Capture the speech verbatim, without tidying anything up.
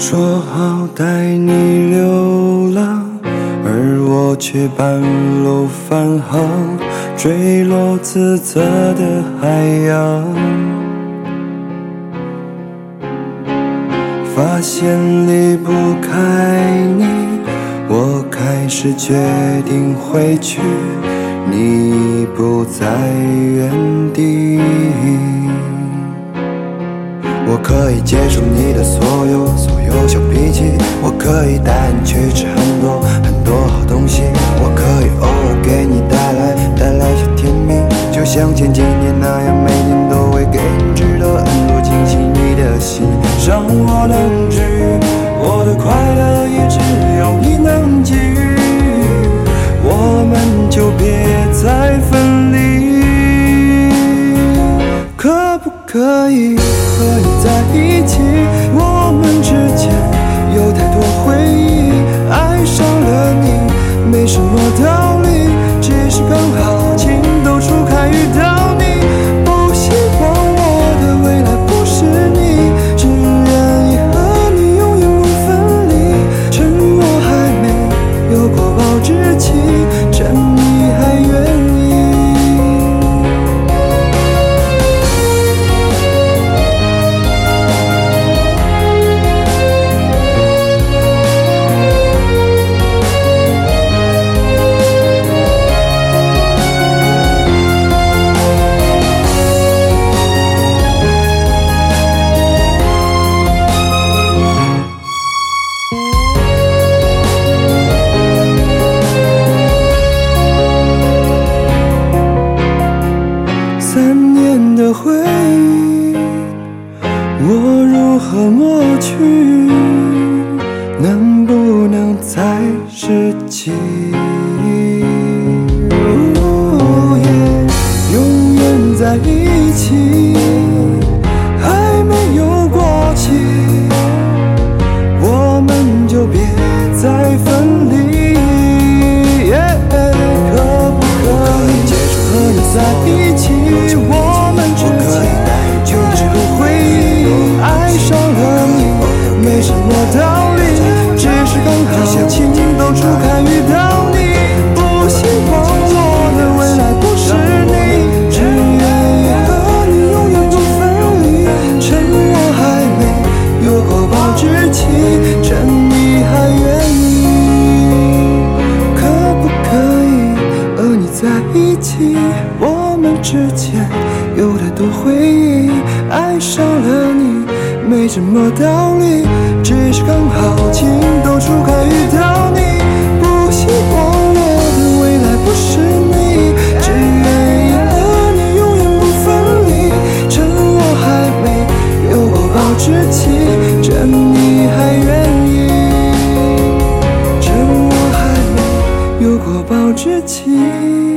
说好带你流浪，而我却半路返航，坠落自责的海洋。发现离不开你，我开始决定回去，你不在原地。我可以接受你的所有所有小脾气，我可以带你去吃很多很多好东西，我可以偶尔给你带来带来小甜蜜，就像前几年那样，每年都会给你制造很多惊喜。你的心让我能治愈，我的快乐也只有你能给予，我们就别再分离。可不可以和你在一起？我们之间有太多回忆，爱上了你没什么道理，只是刚好情窦初开遇到你。不希望我的未来不是你，只愿意和你永远不分离。趁我还没有过保质期，趁你还愿意。三年的回忆，我如何抹去？能不能再拾起？哦耶，永远在一起，还没有过期，我们就别再分离。耶，可不可以接受和你在一起？我们之间有太多回忆，爱上了你没什么道理，只是刚好情窦初开遇到你。不希望我的未来不是你，只愿意和你永远不分离。趁我还没有过保质期，趁你还愿意。可不可以和你在一起？我们之间有太多回忆，爱上了你没什么道理，只是刚好情窦初开遇到你。不希望我的未来不是你，只愿意和你永远不分离。趁我还没有过保质期，趁你还愿意，趁我还没有过保质期。